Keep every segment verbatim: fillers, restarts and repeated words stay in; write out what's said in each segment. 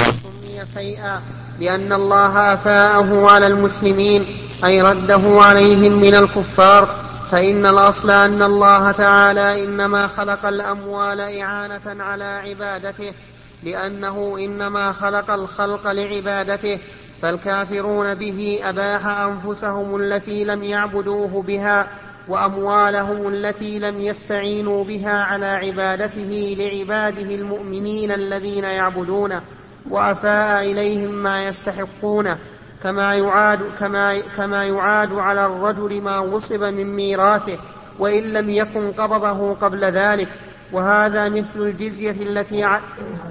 سمي فيئا لأن الله أفاءه على المسلمين أي رده عليهم من الكفار، فإن الأصل أن الله تعالى إنما خلق الأموال إعانة على عبادته، لأنه إنما خلق الخلق لعبادته، فالكافرون به أباح أنفسهم التي لم يعبدوه بها وأموالهم التي لم يستعينوا بها على عبادته لعباده المؤمنين الذين يعبدونه، وأفاء إليهم ما يستحقونه، كما يعاد, كما, كما يعاد على الرجل ما وصب من ميراثه وإن لم يكن قبضه قبل ذلك، وهذا مثل الجزية التي ع...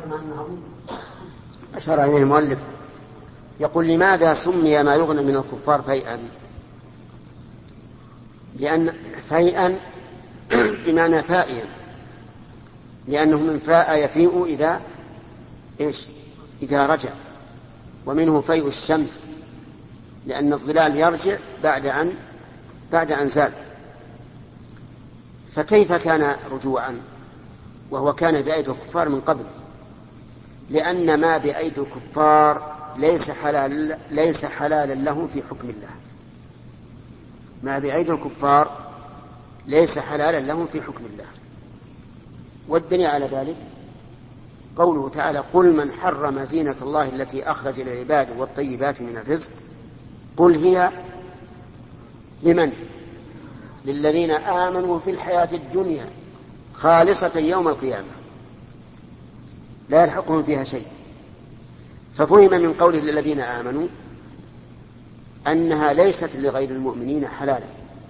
أشار إليه المؤلف يقول: لماذا سمي ما يغنى من الكفار فيئا؟ لأن فيئا بمعنى فائيا، لأنه من فاء يفيء إذا إيش؟ إذا رجع، ومنه فيء الشمس لأن الظلال يرجع بعد أن بعد أن زال. فكيف كان رجوعا وهو كان بأيدي الكفار من قبل؟ لأن ما بأيدي الكفار ليس حلال ليس حلالا لهم في حكم الله. ما بأيدي الكفار ليس حلالا لهم في حكم الله، والدليل على ذلك قوله تعالى: قل من حرم زينة الله التي أخرج للعباد والطيبات من الرزق قل هي لمن؟ للذين آمنوا في الحياة الدنيا خالصة يوم القيامة لا يلحقهم فيها شيء. ففهم من قوله للذين آمنوا أنها ليست لغير المؤمنين حلالا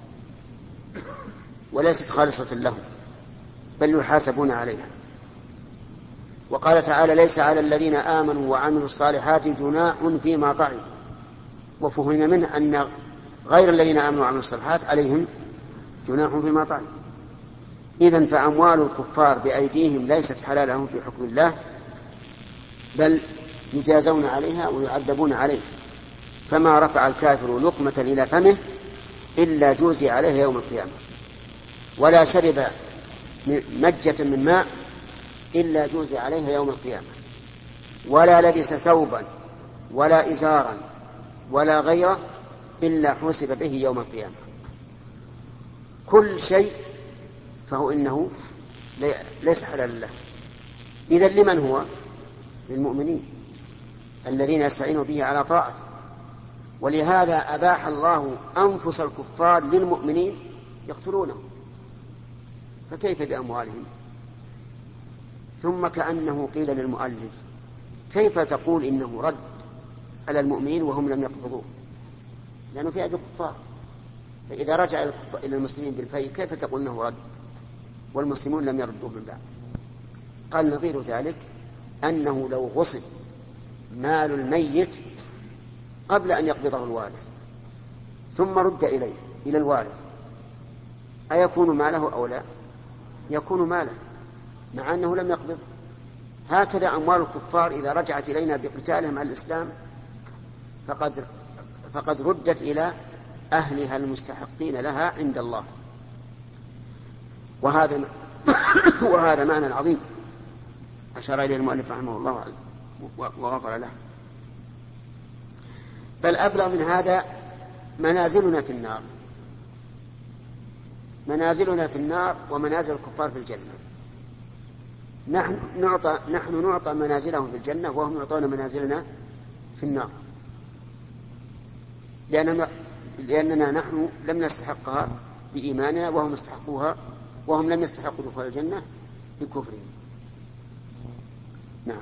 وليست خالصة لهم، بل يحاسبون عليها. وقال تعالى: ليس على الذين آمنوا وعملوا الصالحات جناح فيما طعموا. وفهم منه أن غير الذين آمنوا وعملوا الصالحات عليهم جناح فيما طعموا. إذن فأموال الكفار بأيديهم ليست حلالهم في حكم الله، بل يجازون عليها ويعذبون عليها. فما رفع الكافر لقمة إلى فمه إلا جوزي عليها يوم القيامة، ولا شرب مجة من ماء إلا جوزي عليها يوم القيامة، ولا لبس ثوبا ولا إزارا ولا غيره إلا حوسب به يوم القيامة. كل شيء فهو إنه ليس حلال له. إذن لمن هو؟ للمؤمنين الذين يستعينوا به على طاعته. ولهذا أباح الله أنفس الكفار للمؤمنين يقتلونهم، فكيف بأموالهم؟ ثم كأنه قيل للمؤلف: كيف تقول إنه رد على المؤمنين وهم لم يقبضوه؟ لأنه في أيدي الكفار، فإذا رجع إلى المسلمين بالفيء كيف تقول إنه رد والمسلمون لم يردوه من بعد؟ قال: نظير ذلك أنه لو غصب مال الميت قبل أن يقبضه الوارث ثم رد إليه إلى الوارث أيكون ماله أو لا؟ يكون ماله مع أنه لم يقبض. هكذا أموال الكفار إذا رجعت إلينا بقتالهم على الإسلام فقد, فقد ردت إلى أهلها المستحقين لها عند الله. وهذا وهذا معنى عظيم أشار إليه المؤلف رحمه الله وغفر له. بل أبلغ من هذا منازلنا في النار منازلنا في النار ومنازل الكفار في الجنة. نحن نعطى, نحن نعطى منازلهم في الجنة وهم يعطون منازلنا في النار، لأننا, لأننا نحن لم نستحقها بإيماننا وهم استحقوها، وهم لم يستحقوا دخول الجنة بكفرهم. نعم.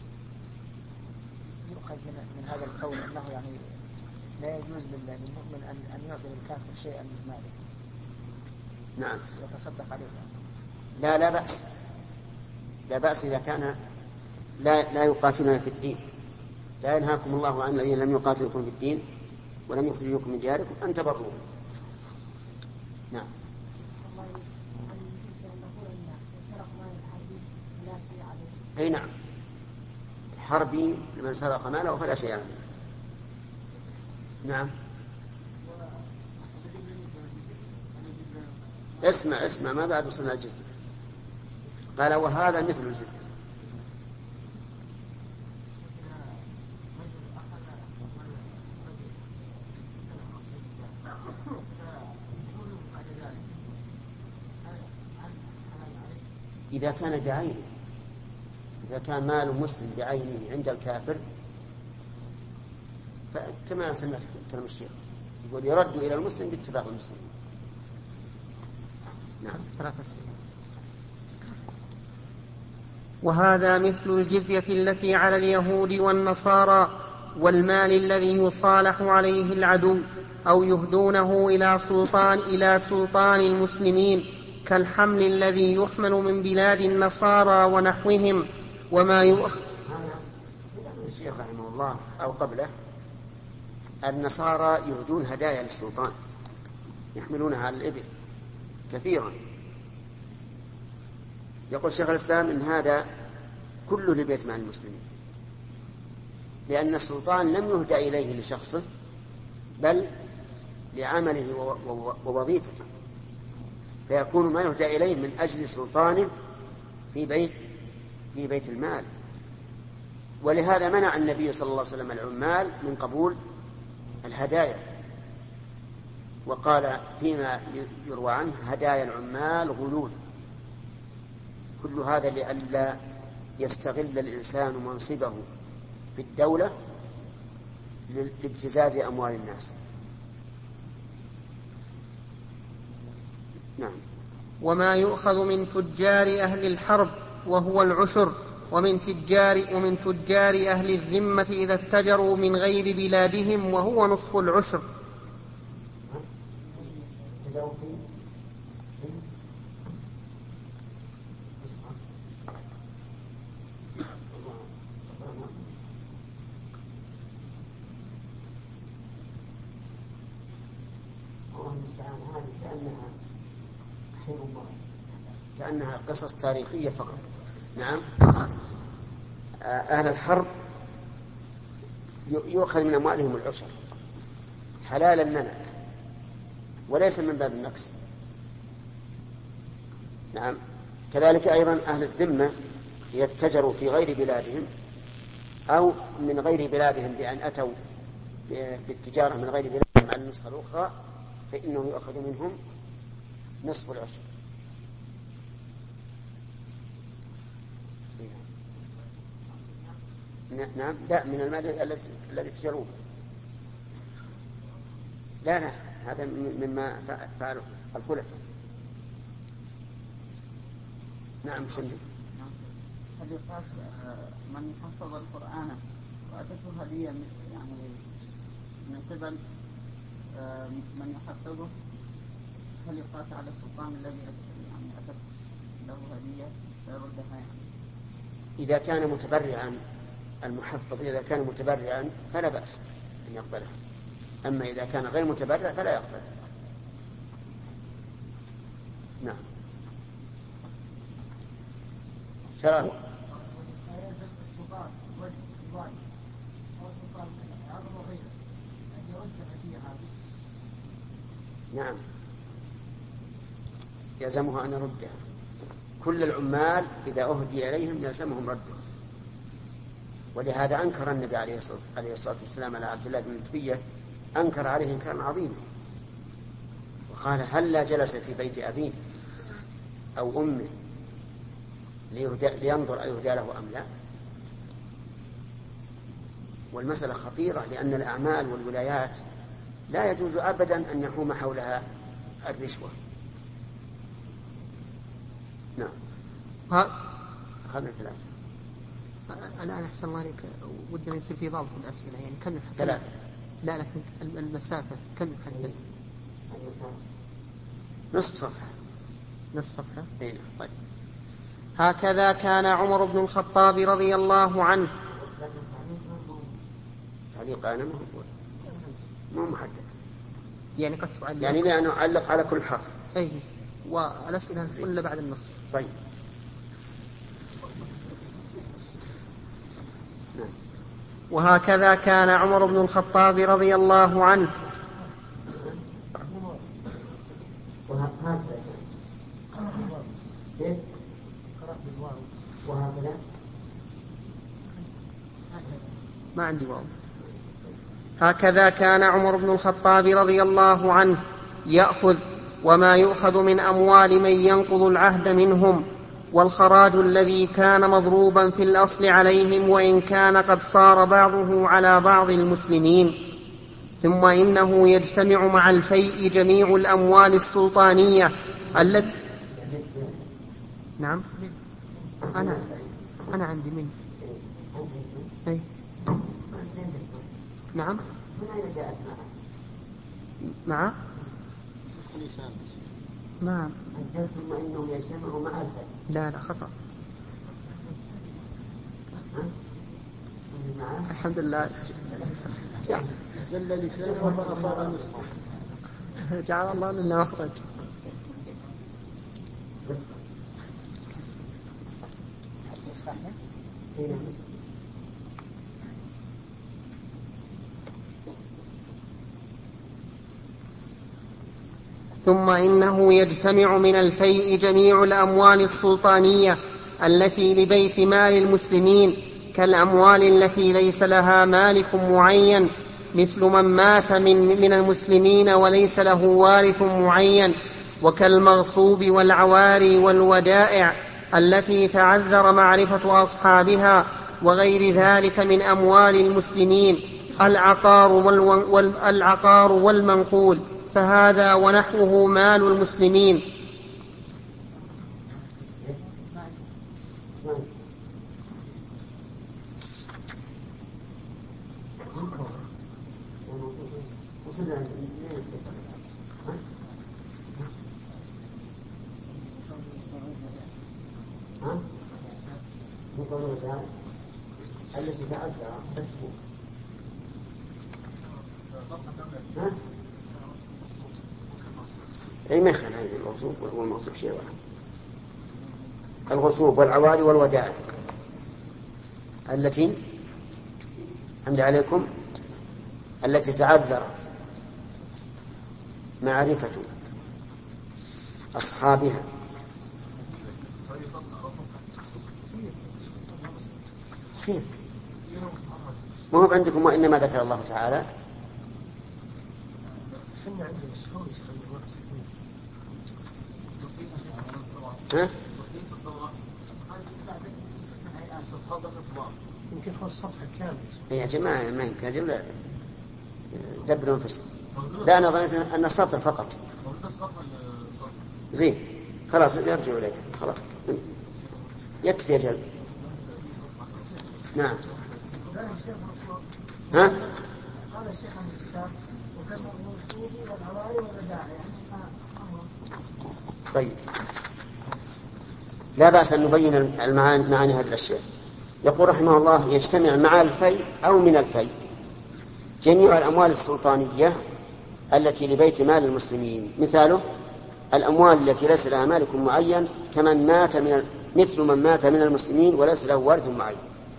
يؤخذ من, من هذا القول أنه يعني لا يجوز للمؤمن أن, أن يعطي الكافر شيئا من ماله. نعم. يتصدق عليه. لا لا بأس لا بأس إذا كان لا, لا يقاتلون في الدين. لا ينهاكم الله عن الذين لم يقاتلكم في الدين ولم يخرجوكم من دياركم أن تبروهم. نعم. أي نعم، حربي لمن سرق ماله فلا شيء عليه. نعم. اسمع اسمع ما بعد وصلنا الجزء. قال: وهذا مثل الجزء. إذا كان بعينه، إذا كان مال مسلم بعينه عند الكافر فكما سمعت كلام الشيخ يقول يرد إلى المسلم باتفاق المسلمين. نعم. وهذا مثل الجزية التي على اليهود والنصارى والمال الذي يصالح عليه العدو أو يهدونه إلى سلطان إلى سلطان المسلمين كالحمل الذي يحمل من بلاد النصارى ونحوهم. وما يؤخذ الشيخ رحمه الله أو قبله النصارى يهدون هدايا للسلطان يحملونها على الإبل كثيرا. يقول شيخ الإسلام إن هذا كله لبيت مع المسلمين، لأن السلطان لم يهدى إليه لشخصه بل لعمله ووظيفته، فيكون ما يهدى إليه من أجل سلطانه في بيت في بيت المال. ولهذا منع النبي صلى الله عليه وسلم العمال من قبول الهدايا، وقال فيما يروى عنه هدايا العمال غلول. كل هذا لئلا يستغل الإنسان منصبه في الدولة لابتزاز أموال الناس. نعم. وما يؤخذ من تجار أهل الحرب وهو العشر، ومن تجار ومن تجار أهل الذمة إذا اتجروا من غير بلادهم وهو نصف العشر. كأنها قصص تاريخية فقط. نعم. أهل الحرب يؤخذ من أموالهم العشر حلالا لنا وليس من باب النقص. نعم. كذلك أيضا أهل الذمة يتجروا في غير بلادهم أو من غير بلادهم بأن أتوا بالتجارة من غير بلادهم على النسخة الأخرى فإنه يؤخذ منهم نصف العشر. نعم. لا، من المال الذي تجروه. لا لا هذا مما فعله الخلفاء. نعم. شندي هل يقاس من حفظ القرآن وأتته هدية يعني من قبل من يحفظه، هل يقاس على السلطان الذي يعني أتت له هدية فيردها؟ يعني إذا كان متبرعا المحفظ إذا كان متبرعا فلا بأس أن يقبلها، أما إذا كان غير متبرع فلا يقبل. نعم. شراب نعم يلزمها أن يردها. كل العمال إذا أهدي إليهم يلزمهم ردها، ولهذا أنكر النبي عليه الصلاة والسلام على عبد الله بن لتبية، أنكر عليه إنكارا عظيما وقال هل لا جلس في بيت أبيه أو أمه لينظر أيهدى له أم لا. والمسألة خطيرة، لأن الأعمال والولايات لا يجوز أبدا أن يحوم حولها الرشوة. نعم. أخذنا ثلاثة. الآن أحسن الله عليك ودنا يصير في ضابط الأسئلة، يعني كم يحدد؟ ثلاثة. لا لكن المسافة كم يحدد؟ نصف صفحة. نصف صفحة. إيه. طيب. هكذا كان عمر بن الخطاب رضي الله عنه. تعليق أنا مو محدد، يعني قد تعلق، يعني لا نعلق على كل حرف. أي والأسئلة كلها بعد النص. طيب. وهكذا كان عمر بن الخطاب رضي الله عنه. ما عندي واو. هكذا كان عمر بن الخطاب رضي الله عنه يأخذ وما يؤخذ من أموال من ينقض العهد منهم والخراج الذي كان مضروبا في الأصل عليهم وإن كان قد صار بعضه على بعض المسلمين. ثم إنه يجتمع مع الفيء جميع الأموال السلطانية التي نعم أنا أنا عندي من أي نعم مع ما ثم إنهم يجتمعوا مع الفيء. لا لا خطأ. الحمد لله زل لسانه وما أصاب نصفه. جعل الله لنا مخرج. ثم إنه يجتمع من الفيء جميع الأموال السلطانية التي لبيت مال المسلمين كالأموال التي ليس لها مالك معين مثل من مات من, من المسلمين وليس له وارث معين، وكالمغصوب والعواري والودائع التي تعذر معرفة أصحابها، وغير ذلك من أموال المسلمين العقار, والعقار والمنقول، فهذا ونحوه مال المسلمين. التي تعذر تشبه أي ما يخل هذه الغصوب والمغصوب شيء واحد. الغصوب والعواري والودائع التي حمد عليكم التي تعذر معرفة أصحابها. كيف ما هو عندكم وإنما ذكر الله تعالى؟ ها؟ يمكن هو الصفحة كاملة يا جماعة ما يمكن هذه دبر انفسك. لا أنا ظنيت أن السطر فقط. زين خلاص يرجع إليه خلاص يكفي يا جل. نعم. ها؟ قال الشيخ عن الكتاب وكان المنصوب والعواري والرداء يعني طيب لا بأس أن نبين المعاني معاني هذه الأشياء. يقول رحمه الله يجتمع مع الفيء أو من الفيء جميع الأموال السلطانية التي لبيت مال المسلمين. مثاله الأموال التي ليس لها مالك معين كمن مات من مثل من مات من المسلمين وليس له وارث معين.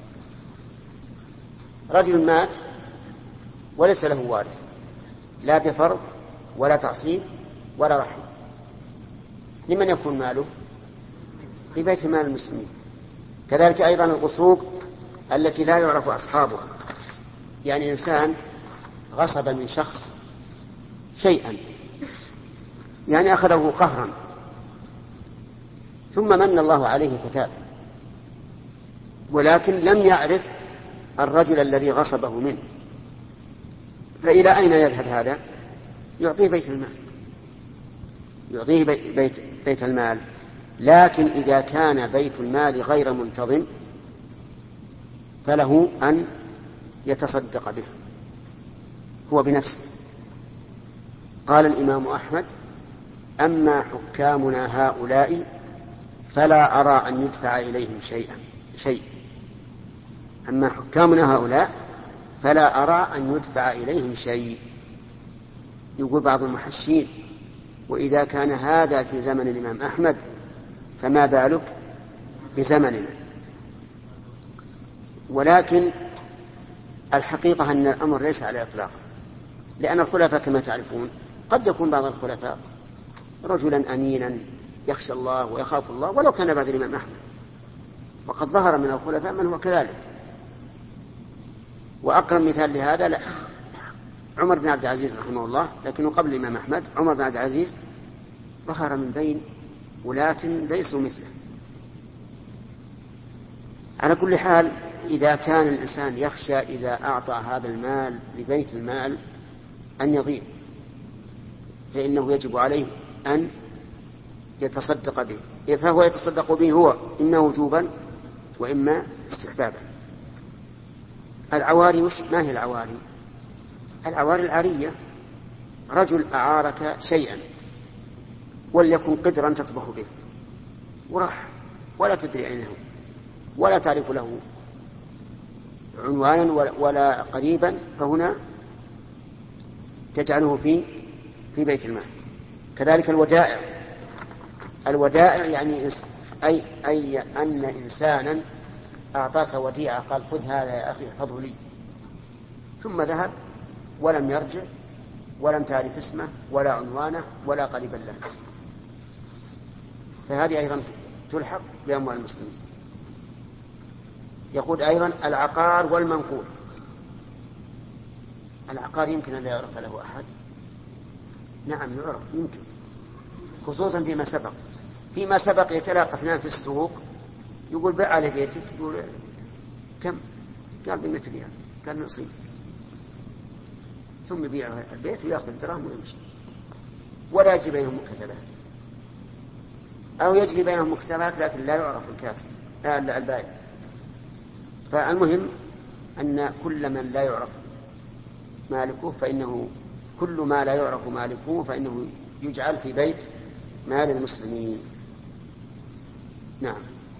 رجل مات وليس له وارث لا بفرض ولا تعصيب ولا رحم، لمن يكون ماله؟ لبيت مال المسلمين. كذلك أيضا الغصوب التي لا يعرف أصحابها، يعني إنسان غصب من شخص شيئا يعني أخذه قهرا ثم من الله عليه فتاب، ولكن لم يعرف الرجل الذي غصبه منه، فإلى أين يذهب هذا؟ يعطيه بيت المال، يعطيه بيت, بيت المال. لكن إذا كان بيت المال غير منتظم فله أن يتصدق به هو بنفسه. قال الإمام أحمد أما حكامنا هؤلاء فلا أرى أن يدفع إليهم شيئا شيء أما حكامنا هؤلاء فلا أرى أن يدفع إليهم شيء. يقول بعض المحشين وإذا كان هذا في زمن الإمام أحمد فما بالك بزمننا. ولكن الحقيقة أن الأمر ليس على إطلاق، لأن الخلفاء كما تعرفون قد يكون بعض الخلفاء رجلا أمينا يخشى الله ويخاف الله ولو كان بعد الإمام أحمد، وقد ظهر من الخلفاء من هو كذلك. وأقرب مثال لهذا لا عمر بن عبد العزيز رحمه الله، لكنه قبل الإمام أحمد. عمر بن عبد العزيز ظهر من بين ولاة ليسوا مثله على كل حال إذا كان الإنسان يخشى إذا أعطى هذا المال لبيت المال أن يضيع، فإنه يجب عليه أن يتصدق به، فهو يتصدق به هو إما وجوبا وإما استحبابا. العواري وش ما هي العواري؟ العواري العارية، رجل أعارك شيئا وليكن قدرا تطبخ به وراح ولا تدري أين هو ولا تعرف له عنوانا ولا قريبا، فهنا تجعله في في بيت المال. كذلك الودائع، الودائع يعني أي, أي أن إنسانا أعطاك وديعة قال خذ هذا يا أخي احفظه لي، ثم ذهب ولم يرجع ولم تعرف اسمه ولا عنوانه ولا قريبا له، فهذه أيضا تلحق بأموال المسلمين. يقول أيضا العقار والمنقول. العقار يمكن أن لا يعرف له أحد، نعم يعرف يمكن، خصوصا فيما سبق فيما سبق يتلاقى اثنان في السوق يقول بيع على بيتك، يقول كم؟ قال بمئة ريال، قال نصيب، ثم يبيع البيت ويأخذ الدراهم ويمشي ولا يجري بينهم مكتبات، أو يجري بينهم مكتبات لكن لا يعرف الكاتب البائع. فالمهم أن كل من لا يعرف مالكه فإنه كل ما لا يعرف مالكه فإنه يجعل في بيت مال المسلمين. نعم.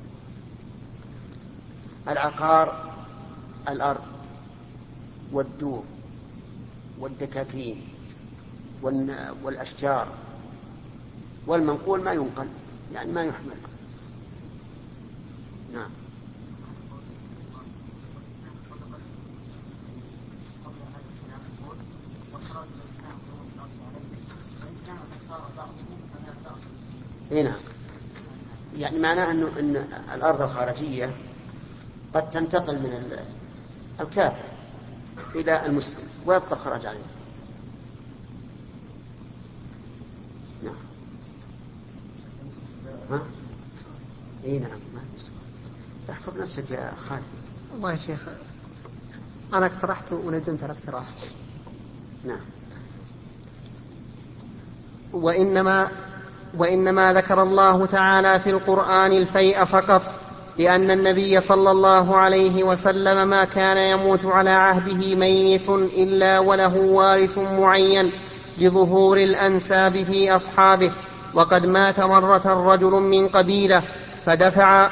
العقار الأرض والدور والدكاكين والأشجار، والمنقول ما ينقل يعني ما يحمل. نعم. هنا يعني معناه أنه أن الأرض الخارجية قد تنتقل من الكافر إلى المسلم ويبقى الخراج عليه. نعم. ها؟ إيه نعم. احفظ نفسك يا خالد. والله يا شيخ أنا اقترحت وندمت على اقتراحي. نعم. وإنما وإنما ذكر الله تعالى في القرآن الفيء فقط، لأن النبي صلى الله عليه وسلم ما كان يموت على عهده ميت إلا وله وارث معين لظهور الأنساب في أصحابه. وقد مات مرة رجل من قبيلة فدفع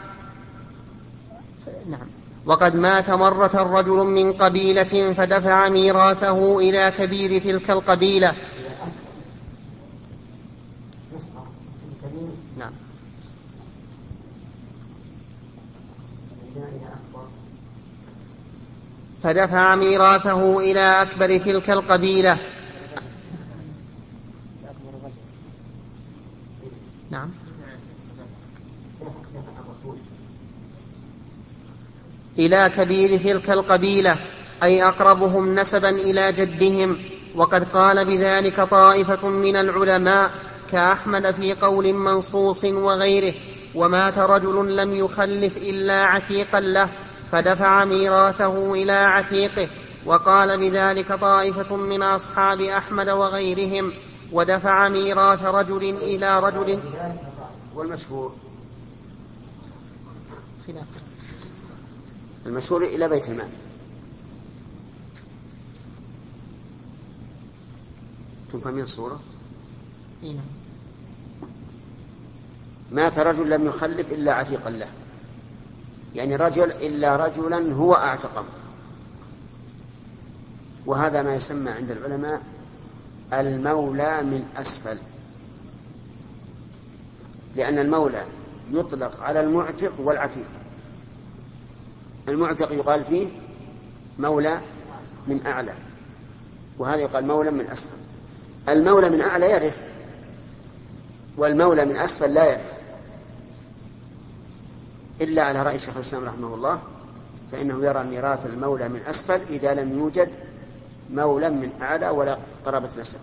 نعم وقد مات مرة رجل من قبيلة فدفع ميراثه إلى كبير تلك القبيلة. نعم. فدفع ميراثه إلى أكبر تلك القبيلة. نعم. إلى كبير تلك القبيلة أي أقربهم نسبا إلى جدهم. وقد قال بذلك طائفة من العلماء كأحمد في قول منصوص وغيره. ومات رجل لم يخلف إلا عتيقا له فدفع ميراثه إلى عتيقه. وقال بذلك طائفة من أصحاب أحمد وغيرهم ودفع ميراث رجل إلى رجل. والمشهور المشهور إلى بيت المال. تفهمين الصورة؟ مات رجل لم يخلف إلا عتيقا له، يعني رجل إلا رجلا هو أعتقه، وهذا ما يسمى عند العلماء المولى من أسفل، لأن المولى يطلق على المعتق والعتيق. المعتق يقال فيه مولى من أعلى، وهذا يقال مولى من أسفل. المولى من أعلى يرث، والمولى من أسفل لا يرث، إلا على رأي شيخ الإسلام رحمه الله، فإنه يرى ميراث المولى من أسفل إذا لم يوجد مولى من أعلى ولا قرابة نسب.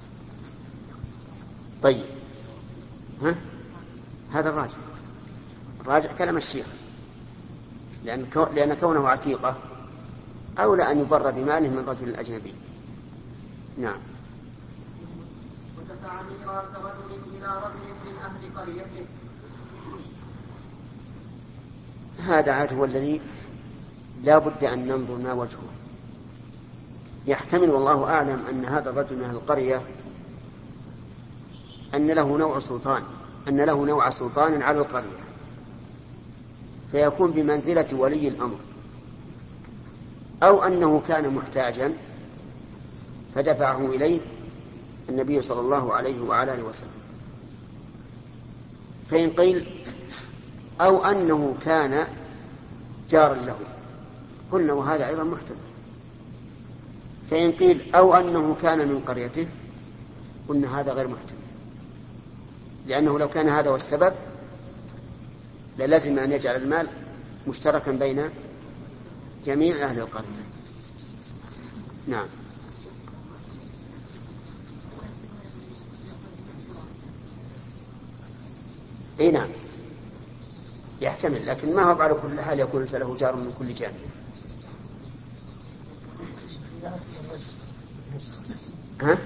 طيب، ها؟ هذا الراجع الراجع كلام الشيخ. لأن كونه عتيقة أولى أن يبر بماله من رجل أجنبي. نعم. ودفع ميراث رجل إلى رجل من أهل قريته. هذا عاد هو الذي لا بد أن ننظر ما وجهه. يحتمل والله أعلم أن هذا الرجل من أهل القرية أن له نوع سلطان أن له نوع سلطان على القرية، فيكون بمنزلة ولي الأمر، أو أنه كان محتاجا فدفعه إليه النبي صلى الله عليه وعلى آله وسلم. فإن قيل أو أنه كان جارا له قلنا وهذا أيضا محتمل. فإن قيل أو أنه كان من قريته قلنا هذا غير محتمل، لأنه لو كان هذا هو السبب للازم أن يجعل المال مشتركا بين جميع أهل القرية. نعم. اي نعم يحتمل، لكن ما هو على كل حال يكون له جار من كل جانب. ها؟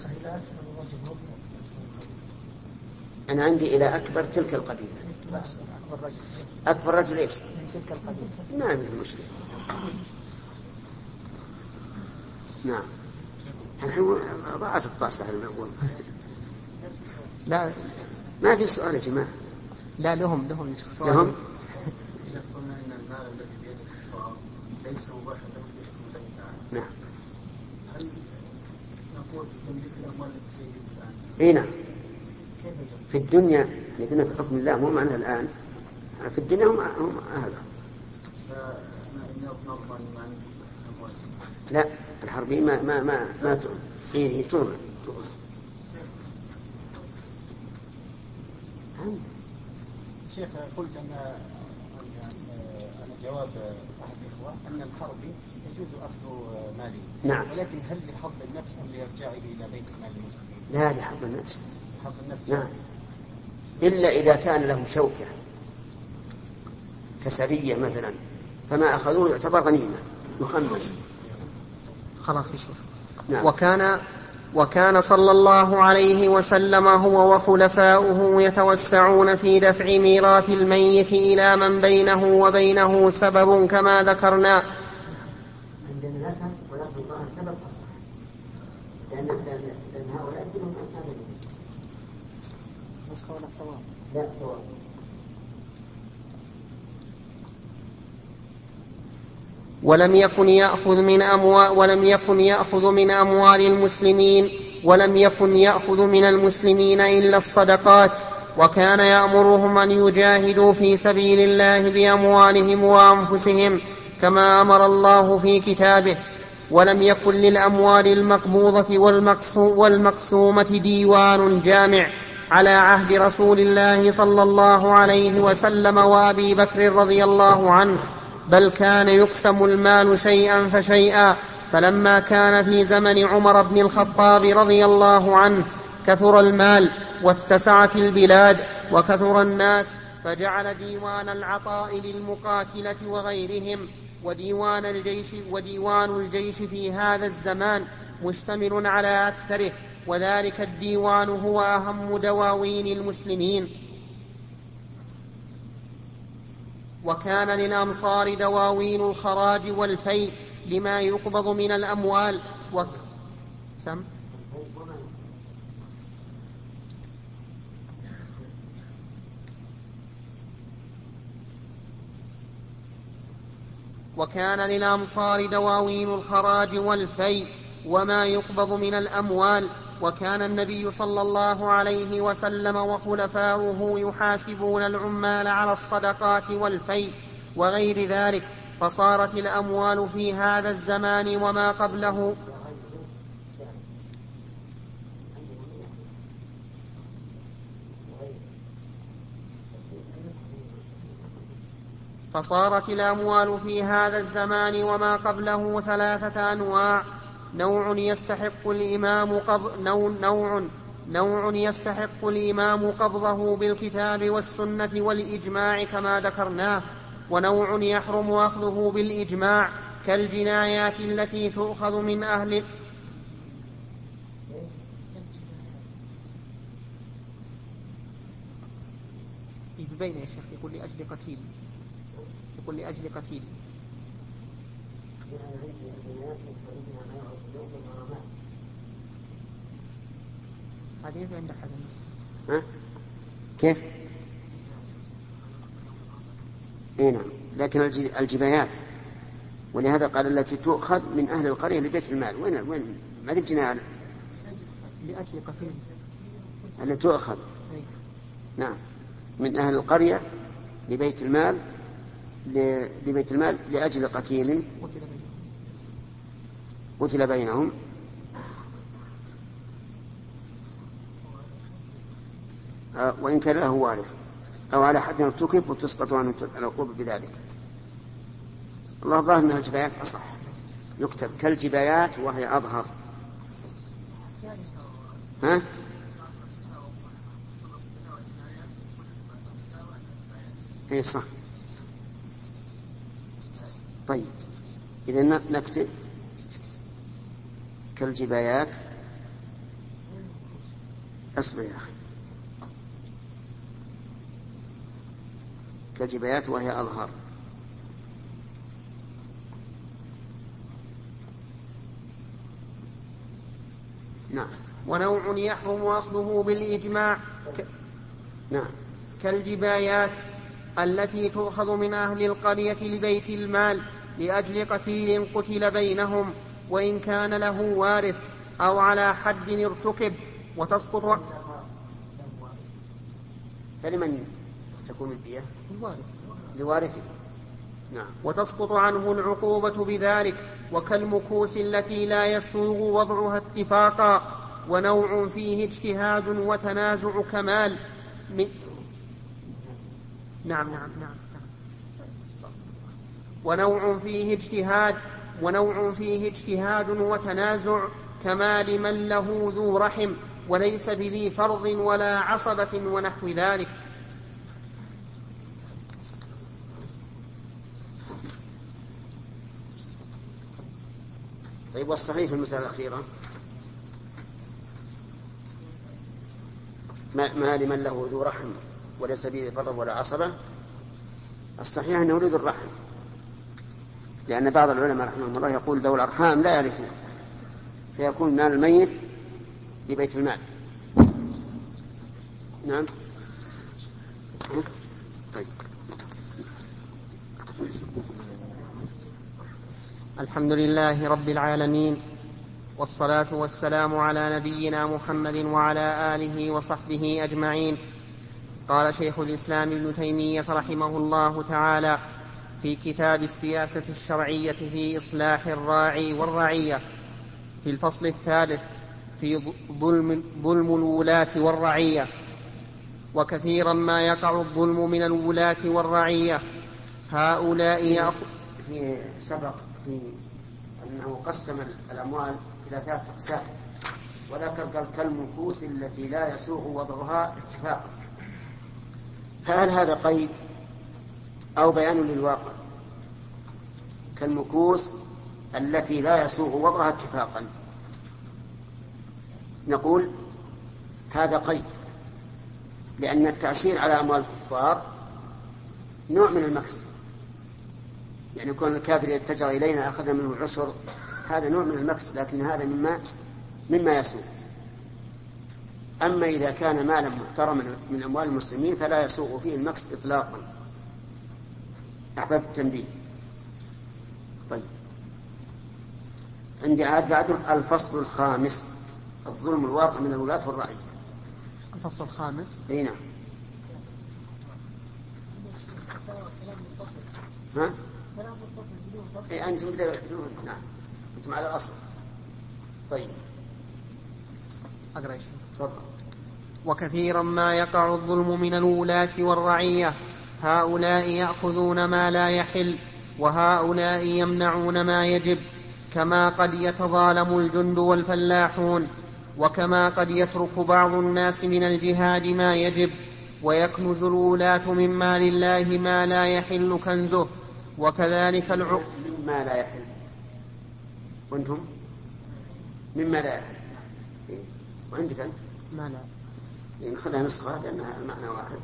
أنا عندي إلى أكبر تلك القبيلة. أكبر رجل إيش؟ ما من مشكلة. نعم. الحين ضاعت الطاسة هل نقول؟ لا ما في سؤال يا جماعة. لا لهم لهم سؤال. لهم. يقولون أن المال الذي بيد الكفار ليس مباحا له بحكم الله تعالى. نعم. هل نقول تملك الأموال التي سيجب الآن؟ إيه نعم. في الدنيا يكون في حكم الله مو معنى الآن في الدنيا هم هم أهله. لا الحربية ما ما ما ما تؤمن. هي تؤمن تؤمن. شيخ قلت أن أنا جواب أحد الإخوة أن الحربي يجوز أخذ ماله. نعم. ولكن هل لحظ النفس أم لإرجاعه إلى بيت مال المسلمين؟ لا لحظ النفس. لحظ النفس. نعم. إلا إذا كان له شوكة كسرية مثلا فما أخذوه يعتبر غنيمة يخمس. خلاص يا شيخ. نعم. وكان وكان صلى الله عليه وسلم هو وخلفاؤه يتوسعون في دفع ميراث الميت إلى من بينه وبينه سبب كما ذكرنا. عندنا نسب ولكن الله سبب أصلا لأن لأن هؤلاء كلهم هذا نسخة ولا الصواب؟ لا صواب. ولم يكن يأخذ من أموال ولم يكن يأخذ من أموال المسلمين ولم يكن يأخذ من المسلمين إلا الصدقات، وكان يأمرهم أن يجاهدوا في سبيل الله بأموالهم وأنفسهم كما أمر الله في كتابه. ولم يكن للأموال المقبوضة والمقسومة ديوان جامع على عهد رسول الله صلى الله عليه وسلم وأبي بكر رضي الله عنه، بل كان يقسم المال شيئا فشيئا. فلما كان في زمن عمر بن الخطاب رضي الله عنه كثر المال واتسعت البلاد وكثر الناس، فجعل ديوان العطاء للمقاتلة وغيرهم وديوان الجيش, وديوان الجيش في هذا الزمان مشتمل على أكثره، وذلك الديوان هو أهم دواوين المسلمين. وكان للأمصار دواوين الخراج والفيء لما يقبض من الأموال وك... سم؟ وكان للأمصار دواوين الخراج والفيء وما يقبض من الأموال. وكان النبي صلى الله عليه وسلم وخلفاؤه يحاسبون العمال على الصدقات والفيء وغير ذلك، فصارت الأموال في هذا الزمان وما قبله فصارت الأموال في هذا الزمان وما قبله ثلاثة أنواع: نوع يستحق الإمام قبض نوع, نوع, نوع يستحق الإمام قبضه بالكتاب والسنة والإجماع كما ذكرناه، ونوع يحرم أخذه بالإجماع كالجنايات التي تؤخذ من أهل بين يا شيخ يقول لأجل قتيل يقول لأجل قتيل هذه عندك هذا النص ها؟ كيف؟ اي نعم، لكن الجبايات، ولهذا قال التي تؤخذ من أهل القرية لبيت المال. وين وين ما تبجينا لأجل قتيل التي تؤخذ نعم من أهل القرية لبيت المال لبيت المال لأجل قتيل قتل بينهم وإن كان له وارث أو على حد ارتكب وتسقط عنه العقوبة بذلك. الله ظاهر أن الجبايات أصح، يكتب كالجبايات وهي أظهر. ها؟ اي صح. طيب إذا نكتب كالجبايات. اصبر يا أخي. كالجبايات وهي أظهر. نعم. ونوع يحرم أخذه بالإجماع ك... نعم كالجبايات التي تؤخذ من أهل القرية لبيت المال لأجل قتيل قتل بينهم وإن كان له وارث أو على حد ارتكب وتسقط. فلمن تكون الدية؟ لوارثه. نعم. وتسقط عنه العقوبة بذلك، وكالمكوس التي لا يسوغ وضعها اتفاقا. ونوع فيه اجتهاد وتنازع كمال من... نعم نعم نعم ونوع فيه اجتهاد ونوع فيه اجتهاد وتنازع كمال من له ذو رحم وليس بذي فرض ولا عصبة ونحو ذلك. طيب، والصحيح في المسألة الأخيرة ما لمن له ذو رحم وليس به فرض ولا عصبة. الصحيح أنه ذو الرحم، لأن بعض العلماء رحمهم الله يقول ذو الأرحام لا يرثون، فيكون مال الميت لبيت المال. نعم. طيب. الحمد لله رب العالمين، والصلاة والسلام على نبينا محمد وعلى آله وصحبه أجمعين. قال شيخ الإسلام ابن تيمية رحمه الله تعالى في كتاب السياسة الشرعية في إصلاح الراعي والرعية في الفصل الثالث في ظلم, ظلم الولاة والرعية: وكثيرا ما يقع الظلم من الولاة والرعية هؤلاء يأخذ. في سبق في أنه قسم الأموال إلى ثلاث أقسام، وذكر قال كالمكوس التي لا يسوغ وضعها اتفاقا. فهل هذا قيد أو بيان للواقع؟ كالمكوس التي لا يسوغ وضعها اتفاقا، نقول هذا قيد، لأن التعشير على أموال الكفار نوع من المكس، يعني يكون الكافر يتجر إلينا أخذ منه العشر، هذا نوع من المكس، لكن هذا مما مما يسوغ. أما إذا كان مالا محترما من أموال المسلمين فلا يسوغ فيه المكس إطلاقا. أحببت التنبيه. طيب، عندي عاد بعده الفصل الخامس: الظلم الواقع من الولاة والرعية. الفصل الخامس. أي نعم. ها؟ أي أنتم بدون. نعم، أنتم على الأصل. طيب، أقرأ شيء. تفضل. وكثيرا ما يقع الظلم من الولاة والرعية هؤلاء يأخذون ما لا يحل وهؤلاء يمنعون ما يجب، كما قد يتظالم الجند والفلاحون، وكما قد يترك بعض الناس من الجهاد ما يجب، ويكنز الولاة من مال الله ما لا يحل كنزه، وكذلك العقوبة مما لا يحل. وانتم مما لا يحل. وعندك أنت ما لا يعني خلها نسخة لأنها المعنى واحد.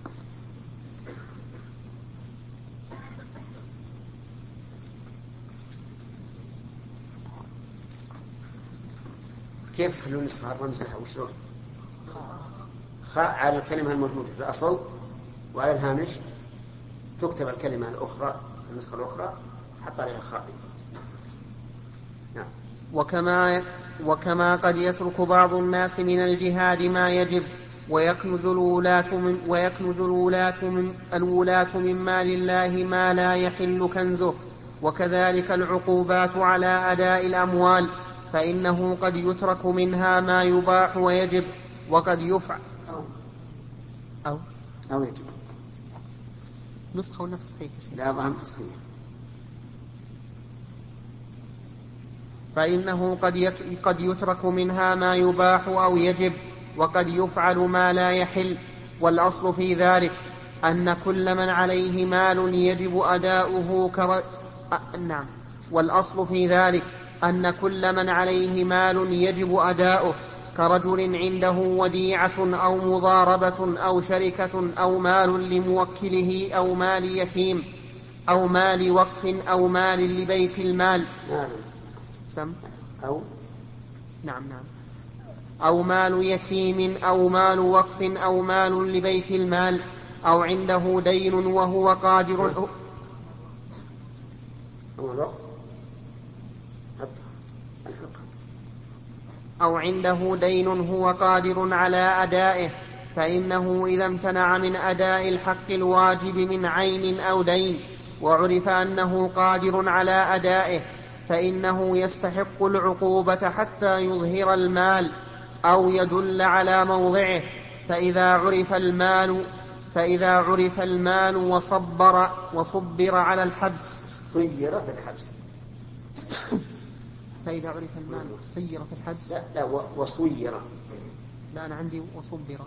كيف تخلون نسخة الرمز لها وشلون؟ خاء على الكلمة الموجودة في الأصل، وعلى الهامش تكتب الكلمة الأخرى النسخة الأخرى حط عليها خاء. نعم. وكما وكما قد يترك بعض الناس من الجهاد ما يجب ويكنز الولاة من ويكنز الولاة من الولاة من مال الله ما لا يحل كنزه، وكذلك العقوبات على أداء الأموال، فإنه قد يترك منها ما يباح ويجب، وقد يفعل أو أو, أو يجب. نسخة ولا تصحيح؟ لا ضهم تصحيح. فإنه قد قد يترك منها ما يباح أو يجب، وقد يفعل ما لا يحل. والأصل في ذلك أن كل من عليه مال يجب أداؤه كر... أ... نعم والأصل في ذلك أن كل من عليه مال يجب أداؤه كرجل عنده وديعة أو مضاربة أو شركة أو مال لموكله أو مال يتيم أو مال وقف أو مال لبيت المال. نعم. سم أو نعم نعم أو مال يتيم أو مال وقف أو مال لبيت المال أو عنده دين وهو قادر أو عنده دين هو قادر على أدائه، فإنه إذا امتنع من أداء الحق الواجب من عين أو دين وعرف أنه قادر على أدائه فإنه يستحق العقوبة حتى يظهر المال أو يدل على موضعه. فإذا عرف المال فإذا عرف المال وصبر وصبر على الحبس صير في الحبس. فإذا عرف المال صير في الحبس. لا, لا وصير. لا أنا عندي وصبر.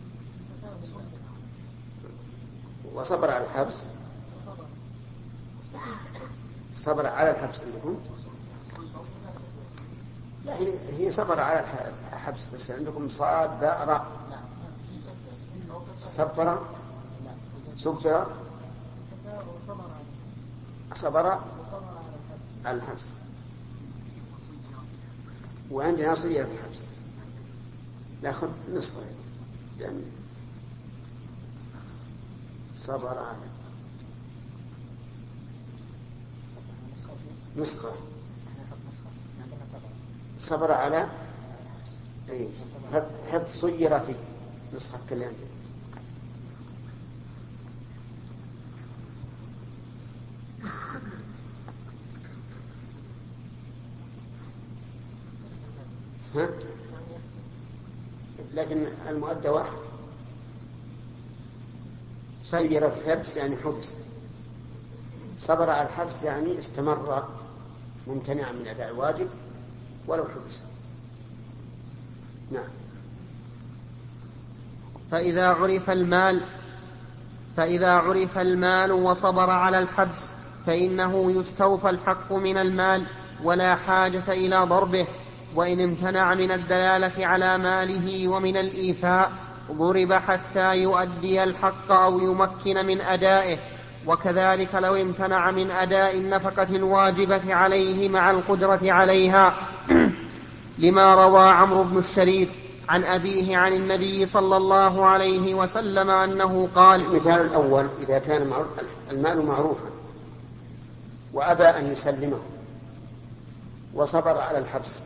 وصبر على الحبس. صبر على الحبس عندكم؟ لا هي صبر على الحبس بس عندكم صاد باء راء. صبر صبر صبر على الحبس، وعندنا صير في الحبس. لا خذ نصف يعني صبر على نسخة صبر على اي حط صير في نسخة كل عندي. ها؟ لكن المؤدى واحد. صير في الحبس يعني حبس، صبر على الحبس يعني استمر ممتنعا من أداء الواجب ولو حبس. نعم. فإذا عرف المال فإذا عرف المال وصبر على الحبس فإنه يستوفى الحق من المال ولا حاجة إلى ضربه، وإن امتنع من الدلالة على ماله ومن الإيفاء ضرب حتى يؤدي الحق أو يمكن من أدائه. وكذلك لو امتنع من أداء النفقة الواجبة عليه مع القدرة عليها لما روى عمرو بن الشريد عن أبيه عن النبي صلى الله عليه وسلم أنه قال: المثال الأول إذا كان المال معروفا وأبى أن يسلمه وصبر على الحبس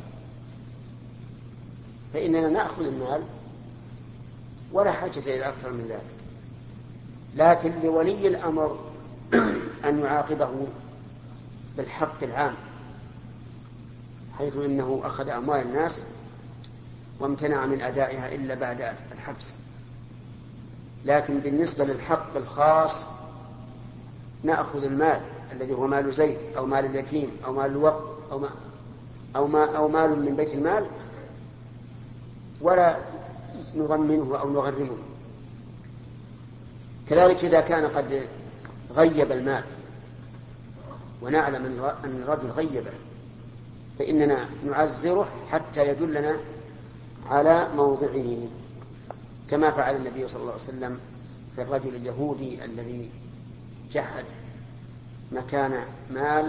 فإننا نأخذ المال ولا حاجة إلى أكثر من ذلك، لكن لولي الأمر أن يعاقبه بالحق العام، حيث إنه أخذ أموال الناس وامتنع من أدائها إلا بعد الحبس. لكن بالنسبة للحق الخاص نأخذ المال الذي هو مال زيد أو مال اليتيم أو مال الوقف أو, ما أو, ما أو مال من بيت المال ولا نضمنه أو نغرمه، كذلك إذا كان قد غيب المال ونعلم أن الرجل غيبه فإننا نعزره حتى يدلنا على موضعه، كما فعل النبي صلى الله عليه وسلم في الرجل اليهودي الذي جحد مكان مال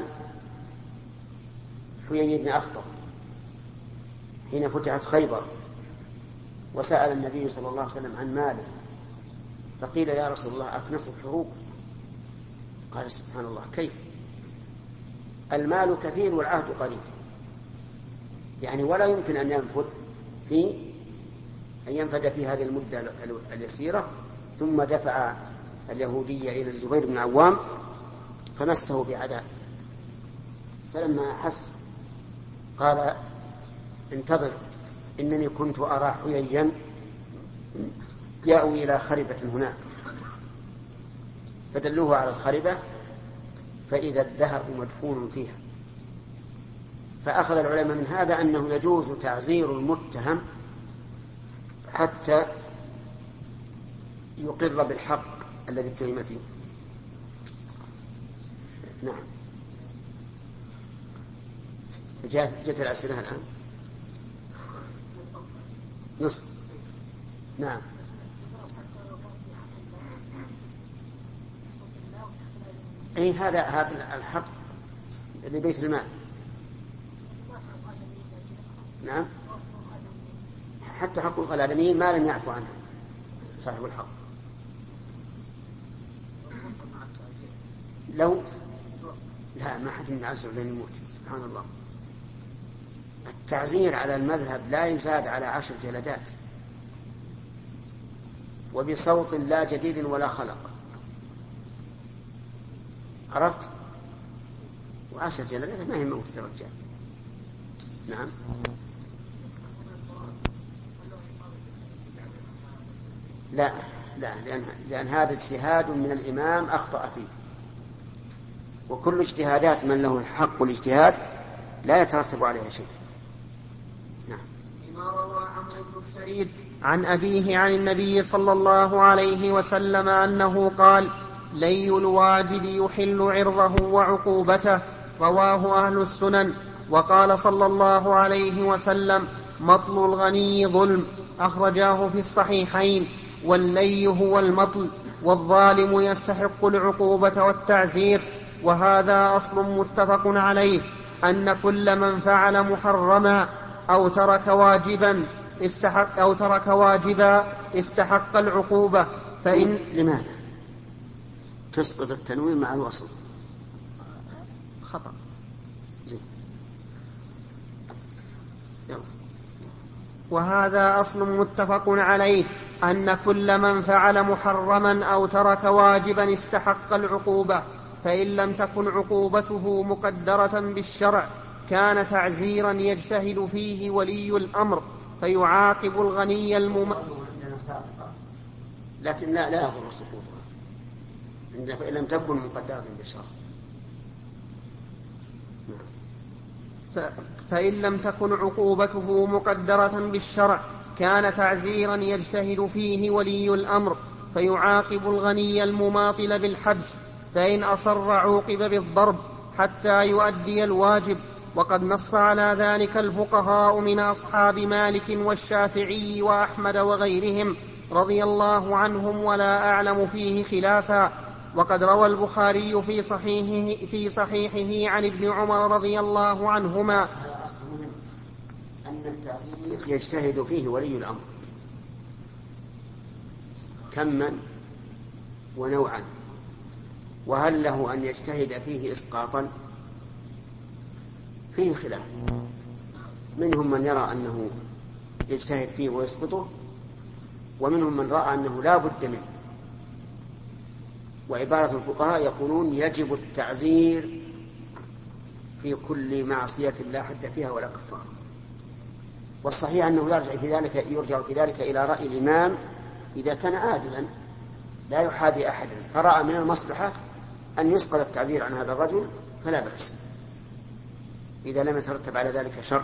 حيي بن أخطب حين فتحت خيبر، وسأل النبي صلى الله عليه وسلم عن ماله، فقيل يا رسول الله أكنس الحروب؟ قال سبحان الله، كيف؟ المال كثير والعهد قليل، يعني ولا يمكن أن ينفذ في أن ينفذ في هذه المدة اليسيرة. ثم دفع اليهودية إلى الزبير بن العوام فمسه بعذاب، فلما أحس قال انتظر إنني كنت أرى حييا يأوي إلى خربة هناك، فدلوه على الخربة فإذا الذهب مدفون فيها. فأخذ العلماء من هذا أنه يجوز تعزير المتهم حتى يقر بالحق الذي اتهم فيه. نعم. جاءت الأسئلة الآن نصف. نعم. أي هذا هذا الحق لبيت المال. نعم. حتى حقوق الآدميين ما لم يعفو عنها صاحب الحق. لو لا ما حد يعزر لين يموت، سبحان الله. التعزير على المذهب لا يزاد على عشر جلدات، وبصوت لا جديد ولا خلق، عرفت؟ وعشر جلدات ما هي موت الرجال. نعم. لا لا لأن, لأن هذا اجتهاد من الإمام أخطأ فيه، وكل اجتهادات من له الحق والاجتهاد لا يترتب عليها شيء. نعم. لما روى عمرو بن الشريد عن أبيه عن النبي صلى الله عليه وسلم أنه قال: لي الواجب يحل عرضه وعقوبته، رواه أهل السنن. وقال صلى الله عليه وسلم: مطل الغني ظلم، أخرجاه في الصحيحين. واللي هو المطل، والظالم يستحق العقوبة والتعزير. وهذا أصل متفق عليه، أن كل من فعل محرما أو ترك واجبا استحق أو ترك واجبا استحق العقوبة. فإن لماذا تسقط التنوين مع الوصل؟ خطأ. زين. يلا. وهذا أصل متفق عليه، أن كل من فعل محرما أو ترك واجبا استحق العقوبة، فإن لم تكن عقوبته مقدرة بالشرع كان تعزيرا يجتهد فيه ولي الأمر فيعاقب الغني المم... لكن لا لا يضر سقوطها فإن لم تكن مقدرة بالشرع. ف... فإن لم تكن عقوبته مقدرة بالشرع كان تعزيرا يجتهد فيه ولي الأمر فيعاقب الغني المماطل بالحبس، فإن أصر عوقب بالضرب حتى يؤدي الواجب. وقد نص على ذلك الفقهاء من أصحاب مالك والشافعي وأحمد وغيرهم رضي الله عنهم، ولا أعلم فيه خلافا. وقد روى البخاري في صحيحه, في صحيحه عن ابن عمر رضي الله عنهما أن التعزير يجتهد فيه ولي الأمر كما ونوعا، وهل له أن يجتهد فيه إسقاطا؟ فيه خلاف، منهم من يرى أنه يجتهد فيه ويسقطه، ومنهم من رأى أنه لا بد منه. وعبارة الفقهاء يقولون يجب التعزير في كل معصية لا حد فيها ولا كفارة. والصحيح أنه يرجع في ذلك يرجع في ذلك إلى رأي الإمام إذا كان عادلا لا يحابي أحدا فرأى من المصلحة أن يسقط التعزير عن هذا الرجل فلا بأس إذا لم يترتب على ذلك شر.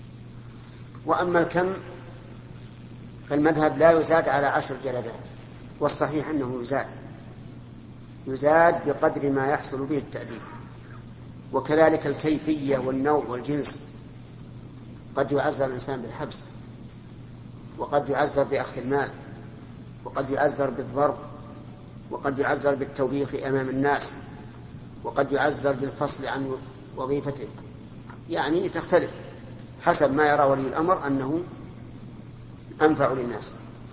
وأما الكم فالمذهب لا يزاد على عشر جلدات، والصحيح أنه يزاد يزاد بقدر ما يحصل به التأديب. وكذلك الكيفية والنوع والجنس، قد يعذر الإنسان بالحبس، وقد يعذر بأخذ المال، وقد يعذر بالضرب، وقد يعذر بالتوبيخ أمام الناس، وقد يعذر بالفصل عن وظيفته، يعني تختلف حسب ما يرى ولي الأمر أنه أنفع للناس.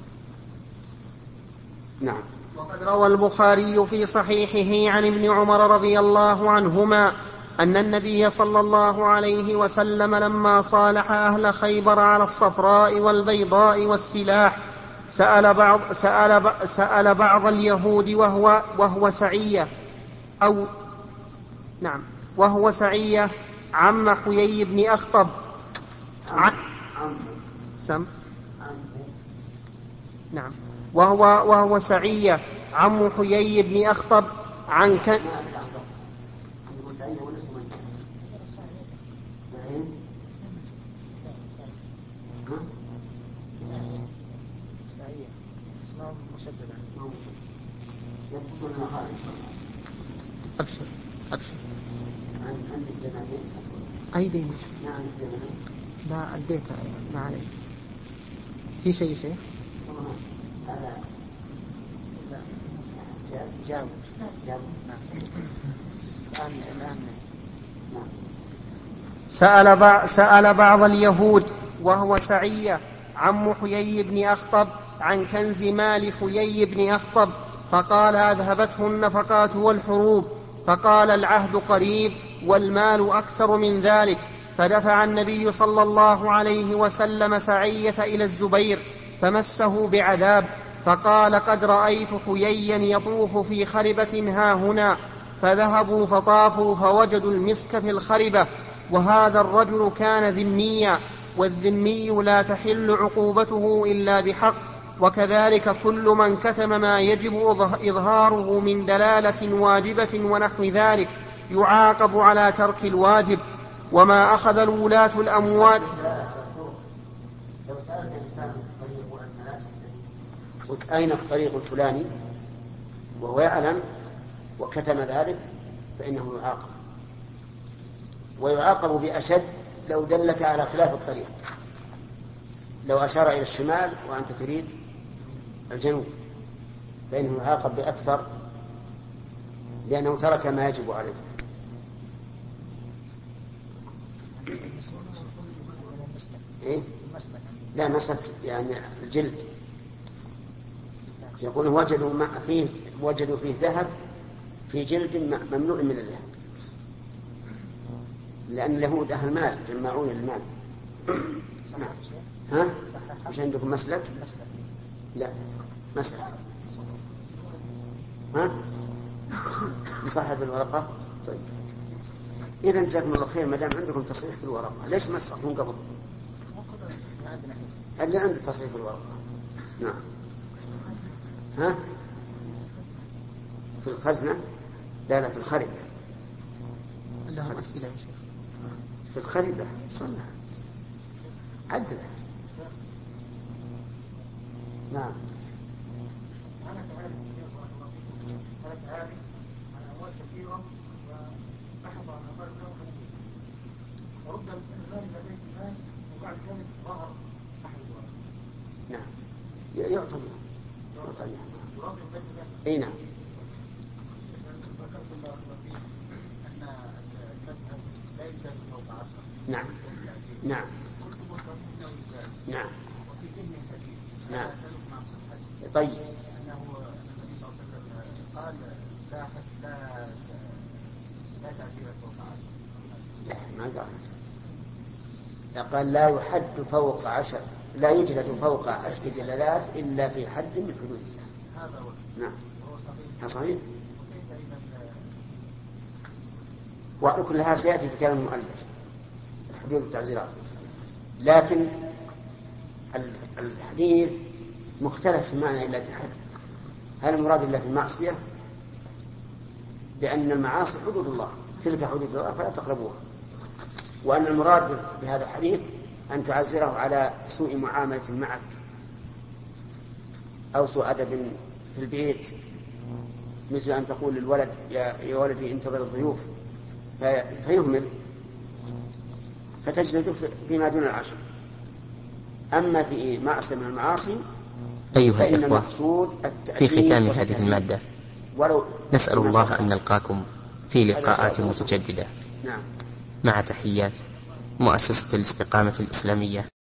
نعم. وقد روى البخاري في صحيحه عن ابن عمر رضي الله عنهما أن النبي صلى الله عليه وسلم لما صالح أهل خيبر على الصفراء والبيضاء والسلاح سأل بعض, سأل سأل بعض اليهود وهو, وهو سعية أو نعم وهو سعية عم حيي بن أخطب عن سم نعم وهو, وهو سعية عم حيي بن أخطب عن كن أبشر أبشر أي دين لا أديتها ما عليه في شيء شيء جاوب جاوب الآن الآن سأل, بع... سأل بعض اليهود وهو سعية عم حيي بن أخطب عن كنز مال حيي بن أخطب فقال أذهبته النفقات والحروب، فقال العهد قريب والمال أكثر من ذلك، فدفع النبي صلى الله عليه وسلم سعية إلى الزبير فمسه بعذاب، فقال قد رأيت حييا يطوف في خربة هاهنا، فذهبوا فطافوا فوجدوا المسك في الخربة، وهذا الرجل كان ذميا، والذمي لا تحل عقوبته إلا بحق، وكذلك كل من كتم ما يجب إظهاره من دلالة واجبة ونحو ذلك يعاقب على ترك الواجب. وما أخذ الولاة الأموال أين الطريق الفلاني وهو يعلم وكتم ذلك فإنه يعاقب، ويعاقب بأشد لو دلك على خلاف الطريق، لو أشار إلى الشمال وأنت تريد الجنوب فإنه يعاقب بأكثر لأنه ترك ما يجب عليه. إيه؟ لا مسك يعني الجلد، يقول وجدوا فيه وجدوا فيه ذهب في جلد مملوء من الذهب، لأن اليهود أهل مال جمعون المال. ها؟ مش عندكم مسلك؟ لا مسلك. ها؟ مصحف الورقة؟ طيب إذا جزاكم الله خير، ما دام عندكم تصحيح في الورقة ليش ما تصححون قبل؟ اللي عنده تصحيح في الورقة. نعم. ها؟ في الخزنة؟ لا لا في الخربة. لهم أسئلة يا شيخ. في الخربة صلى عدله. نعم. أنا كعالم أنا كعالم أنا أموال كثيرة وأحب على أموال كثيرة ورد المال لديك المال وبعد ذلك ظهر أحد الورق. نعم يعطى له يعطى له يراضي بيت الله. أي نعم. ذكرت الله فيه أن المذهب لا يزال فوق عشرة. نعم نعم قلت مصر إنه يزال. نعم وفي ذهن الحديث. نعم. أسألكم عن صحته. طيب. أنه النبي صلى الله عليه وسلم قال لا لا لا تعزير فوق عشرة. لا ما قال. قال لا يحد فوق عشر، لا يجلد فوق عشر جلدات إلا في حد من حدود الله. هذا هو. نعم. هو صحيح. ها صحيح. وكيف إذا وعلى كل هذا سيأتي في كلام المؤلف حدود التعزيرات، لكن الحديث مختلف في المعنى إلا في حد. هل المراد إلا في المعصية؟ لأن المعاصي حدود الله، تلك حدود الله فلا تقربوها. وأن المراد بهذا الحديث أن تعزره على سوء معاملة معك أو سوء أدب في البيت، مثل أن تقول للولد يا ولدي انتظر الضيوف فيهمل فتجلده فيما دون العشر. أما في معصية من المعاصي أيها فإن الإخوة، المقصود في ختام هذه المادة نسأل الله أن نلقاكم في لقاءات متجددة. نعم. مع تحيات مؤسسة الاستقامة الإسلامية.